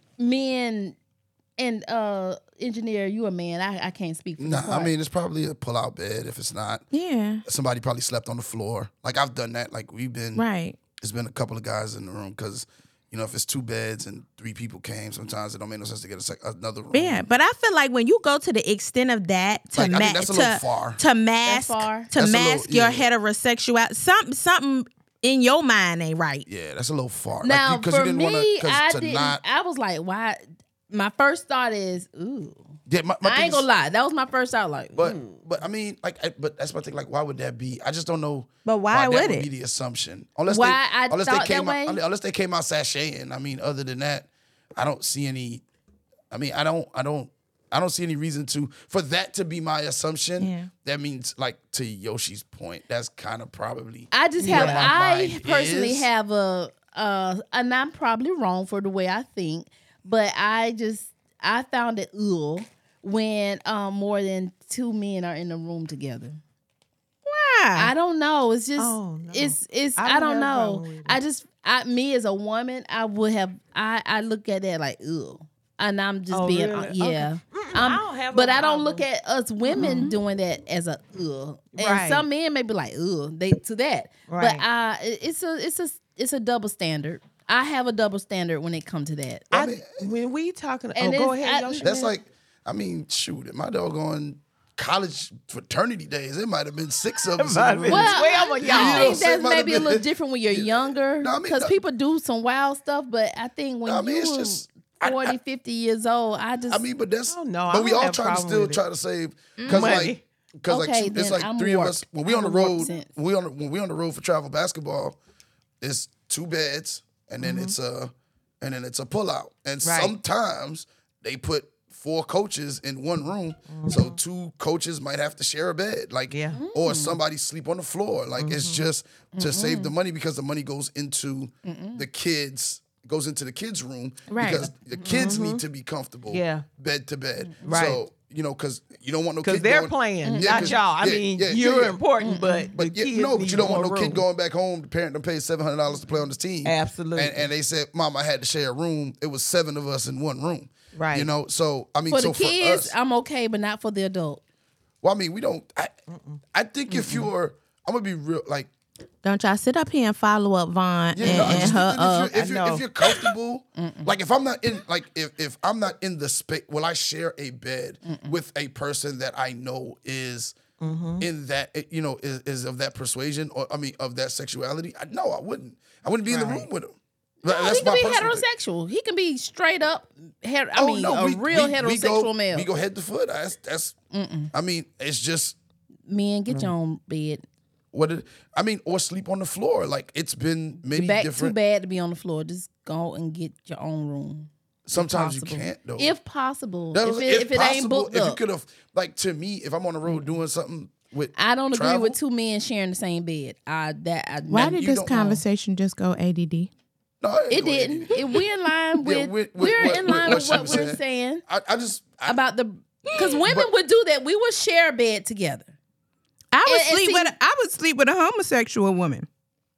men and uh engineer? You a man? I, I can't speak for Nah, the part. I mean, it's probably a pull-out bed. If it's not, Yeah. somebody probably slept on the floor. Like, I've done that. Like, we've been, Right. It's been a couple of guys in the room because, you know, if it's two beds and three people came, sometimes it don't make no sense to get a sec- another room. Yeah, but I feel like when you go to the extent of that to Like, I ma- think that's a to, little far. to mask far? to That's a mask little- your yeah. heterosexuality, something something in your mind ain't right. Yeah, that's a little far. Now, like, you, 'cause for you didn't me, wanna, 'cause I to didn't. not. I was like, why? My first thought is, ooh. Yeah, my, my I thing ain't gonna is- lie. That was my first thought. Like, But ooh. but I mean, like, I, but that's my thing. Like, why would that be? I just don't know. But why that would would it? be the assumption? Unless Why they, I unless thought they came that out, way? unless they came out sashaying. I mean, other than that, I don't see any. I mean, I don't, I don't, I don't see any reason to for that to be my assumption. Yeah. That means, like, to Yoshi's point, that's kind of probably. I just where have. my I mind personally is. have a. Uh, and I'm probably wrong for the way I think, but I just I found it ill when um more than two men are in the room together. Why? I don't know. It's just Oh, no. it's it's I I don't don't have a know. problem with it. I just I me as a woman, I would have I I look at that like ugh. And I'm just Oh, being really? uh, yeah. Mm-mm, I'm- I don't have but a I don't look problem. at us women doing that as a ugh. And Right. some men may be like ugh, they to that. Right. But uh it- it's a it's a it's a double standard. I have a double standard when it comes to that. I I, mean, when we talking, And oh, go it's- ahead, I- Yoshi. that's man. like, I mean, shoot, at my doggone college fraternity days, it might have been six of us. might in the have room. been Well, twelve I, of I y'all. think So it that's might have maybe a been- little different when you're younger No, I mean, because no. people do some wild stuff. But I think when I mean, you it's were just- I- forty, I- fifty years old, I just I mean, but that's Oh, no, I but we don't all have a try to problem still with it. try to save because Money. like because Okay, like two, it's then like I'm three of warped. us when we on the I'm warped road since. when we on the, when we on the road for travel basketball, it's two beds and then it's a and then it's a pull out and Right. sometimes they put four coaches in one room, so two coaches might have to share a bed, like Yeah. or somebody sleep on the floor. Like it's just to save the money because the money goes into the kids. Goes into the kids' room Right. because the kids need to be comfortable, Yeah. bed to bed. Right. So you know, because you don't want no Because kid they're going, playing, Yeah, not 'cause- y'all. I yeah, mean, yeah, yeah, you're yeah. important, but But the yeah, kids no, but need you don't want more no kid room. going back home. The parent done paid seven hundred dollars to play on this team. Absolutely. And, and they said, "Mom, I had to share a room." It was seven of us in one room. Right. You know, so I mean, for so the kids, for us, I'm okay, but not for the adult. well, I mean, we don't. I, I think if you're, I'm gonna be real, like. Don't y'all sit up here and follow up Vaughn Yeah, and, no, I and just her think uh, that if, you're, if, I you're, know. if you're comfortable, like if I'm not in, like if, if I'm not in the space, will I share a bed with a person that I know is in that, you know, is, is of that persuasion or I mean of that sexuality? I, no, I wouldn't. I wouldn't be in the room with him. That- No, he can be personal thing. heterosexual. He can be straight up. Het- I Oh, mean, no, a we- real we- heterosexual we go, male. We go head to foot. That's that's. I mean, it's just. Men, get your own bed. What it, I mean, or sleep on the floor. Like it's been many Back too different. bad to be on the floor. Just go and get your own room. Sometimes you possible. can't though. If possible. That If was- it, if it ain't possible, booked if you up. could have, like to me, if I'm on the road doing something with, I don't agree travel, with two men sharing the same bed. I that I, Why that- did you this don't know. conversation just go A D D? No, I it go ahead. didn't? It, we're in line with, with- with we're what- in with line what with she what was we're saying. saying I, I just I, about the because women would do that. We would share a bed together. I would And- and sleep see- with I would sleep with a homosexual woman.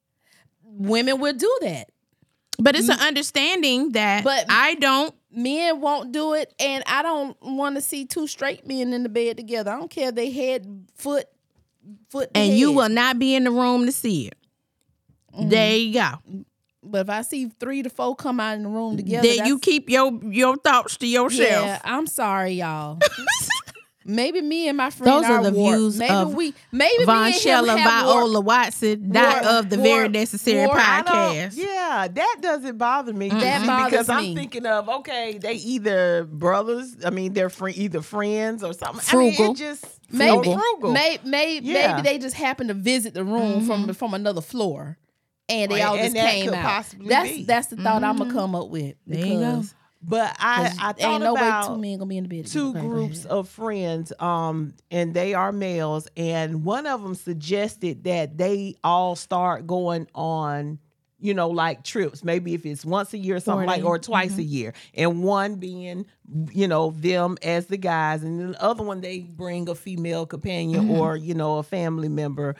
Women would do that. But it's an understanding that But- I don't. Men won't do it, and I don't want to see two straight men in the bed together. I don't care if they head, foot, foot, to And you head. will not be in the room to see it. There you go. But if I see three to four come out in the room together, Then you that's- keep your your thoughts to yourself. Yeah, I'm sorry, y'all. Maybe me and my friend Those are are the warped. views maybe of we, maybe Von me and him Schella, have warped. Viola Watson, not Warp- of the Very warp- Necessary warp. I don't- podcast. Yeah, that doesn't bother me. That See, bothers because I'm me. thinking of okay, they either brothers. I mean, they're fri either friends or something. I Frugal. mean, it just Maybe, oh, frugal. may, may, Yeah. maybe they just happened to visit the room from from another floor, and they Right, all and just that came could out. possibly That's be. that's the thought I'm gonna come up with. There you go. because- But I, 'cause I thought ain't no way about two men gonna be in the bed. two Okay, go groups ahead. of friends, um, and they are males, and one of them suggested that they all start going on, you know, like trips. Maybe if it's once a year or something like, or twice a year, and one being, you know, them as the guys, and then the other one they bring a female companion or you know a family member.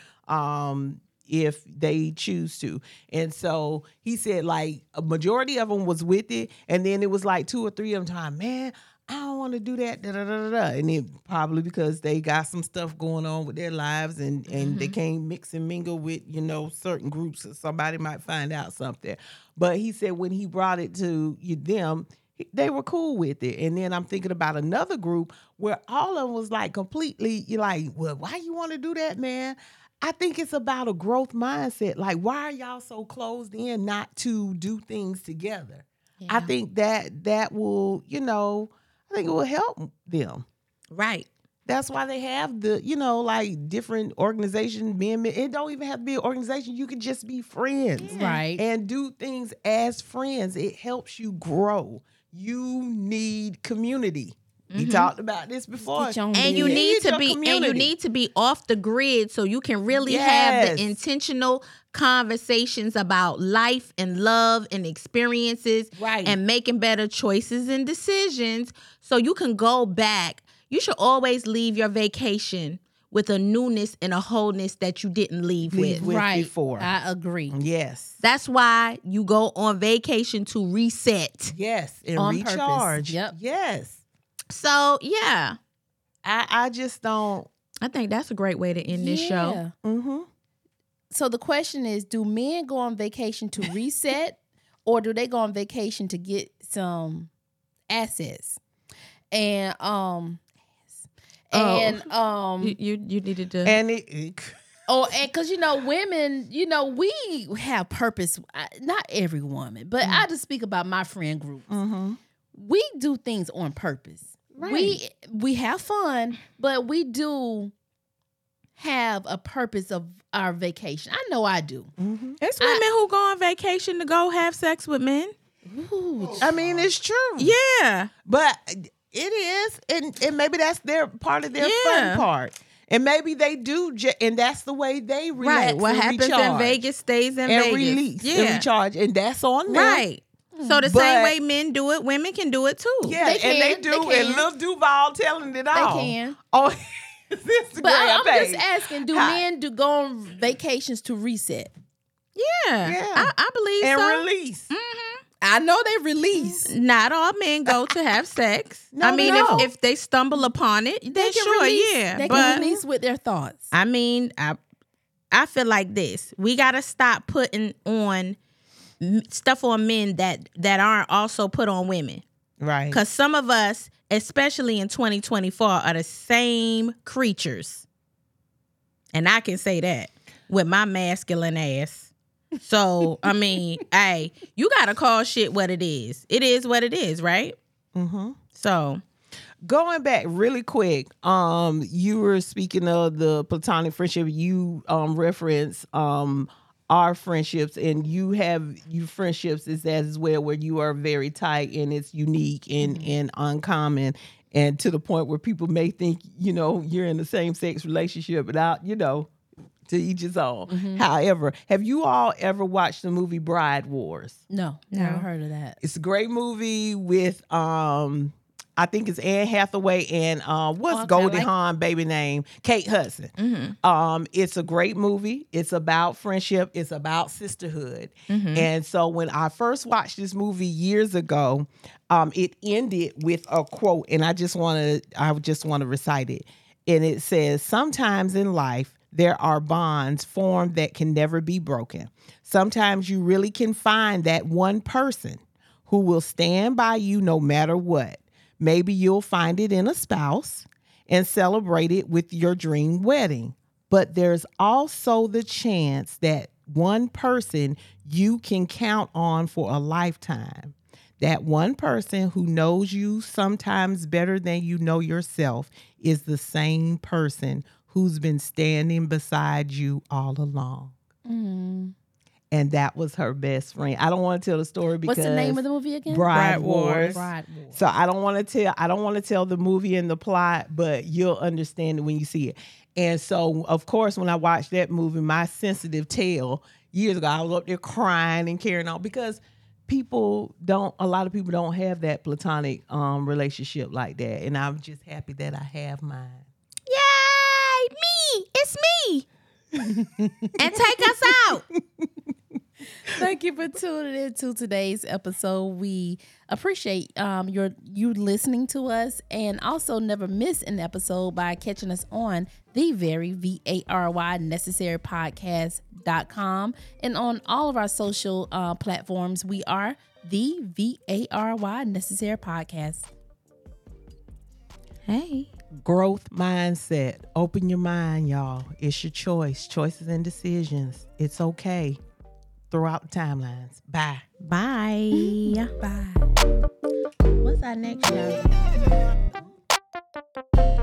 Um, if they choose to. And so he said like a majority of them was with it. And then it was like two or three of them time, man, I don't want to do that. Da, da, da, da, da. And it probably because they got some stuff going on with their lives and, and they can't mix and mingle with, you know, certain groups or somebody might find out something. But he said when he brought it to you, them, they were cool with it. And then I'm thinking about another group where all of them was like completely, you're like, well, why you want to do that, man? I think it's about a growth mindset. Like, why are y'all so closed in not to do things together? I think that that will, you know, I think it will help them. Right. That's why they have the, you know, like different organizations. Being, it don't even have to be an organization. You can just be friends, Right. and do things as friends. It helps you grow. You need community. We talked about this before. Get your own And you bed. need to your be and you community. need to be off the grid so you can really have Yes. the intentional conversations about life and love and experiences Right. and making better choices and decisions so you can go back. You should always leave your vacation with a newness and a wholeness that you didn't leave Leave with. with right. before. I agree. Yes. That's why you go on vacation to reset. Yes. And On purpose. recharge. Yep. Yes. So, yeah. I, I just don't. I think that's a great way to end this show. Yeah. Mm-hmm. So the question is, do men go on vacation to reset or do they go on vacation to get some assets? And um and um You, you you needed to And it, it oh and cuz you know women, you know, we have purpose. I- Not every woman, but I just speak about my friend group. mm-hmm. We do things on purpose. We we have fun, but we do have a purpose of our vacation. I know I do. Mm-hmm. It's women who go on vacation to go have sex with men. Ooh, I mean, it's true. Yeah. But it is, and, and maybe that's their part of their Yeah. fun part. And maybe they do, ju- and that's the way they relax. Right. What and happens in recharge Vegas stays in and Vegas. release Yeah. and recharge, and that's on them. Right. So the same But- way men do it, women can do it too. Yeah, They and can, they they do. can. And Lil Duval telling it all. can. Oh, his Instagram But I, I'm page. just asking, do Hi. men do go on vacations to reset? Yeah. Yeah. I, I believe and so. release. I know they release. Not all men go to have sex. No, I mean, no. if, if they stumble upon it, then They can sure, release. yeah. They but can release with their thoughts. I mean, I I feel like this. We gotta stop putting on m- stuff on men that that aren't also put on women. Right. Because some of us, especially in twenty twenty-four, are the same creatures. And I can say that with my masculine ass. So, I mean, hey, you got to call shit what it is. It is what it is, right? Mm-hmm. So, Going back really quick, um, you were speaking of the platonic friendship. You um reference um our friendships, and you have you friendships is as well where you are very tight and it's unique and Mm-hmm. and uncommon, and to the point where people may think you know you're in the same sex relationship without you know to each his own. Mm-hmm. However, have you all ever watched the movie Bride Wars? No, never heard of that. It's a great movie with um I think it's Anne Hathaway and uh, what's Okay, I Goldie like- Hawn baby name? Kate Hudson. Mm-hmm. Um, it's a great movie. It's about friendship. It's about sisterhood. Mm-hmm. And so when I first watched this movie years ago, um, it ended with a quote, and I just want to I just want to recite it. And it says, "Sometimes in life there are bonds formed that can never be broken. Sometimes you really can find that one person who will stand by you no matter what. Maybe you'll find it in a spouse. and celebrate it with your dream wedding. But there's also the chance that one person you can count on for a lifetime. That one person who knows you sometimes better than you know yourself is the same person who's been standing beside you all along. Mm. And that was her best friend. I don't want to tell the story because What's the name of the movie again? Bride, Bride Wars. Wars. Bride Wars. So I don't want to tell I don't want to tell the movie and the plot, but you'll understand it when you see it. And so, of course, when I watched that movie, my sensitive tale years ago, I was up there crying and carrying on because people don't, a lot of people don't have that platonic um, relationship like that. And I'm just happy that I have mine. Yay! Me! It's me! And take us out. Thank you for tuning in to today's episode. We appreciate um, your you listening to us, and also never miss an episode by catching us on the very V A R Y necessary podcast dot com and on all of our social uh, platforms. We are the V A R Y Necessary Podcast. Hey. Growth mindset. Open your mind, y'all. It's your choice. Choices and decisions. It's okay. Throughout the timelines. Bye. Bye. Bye. What's our next show?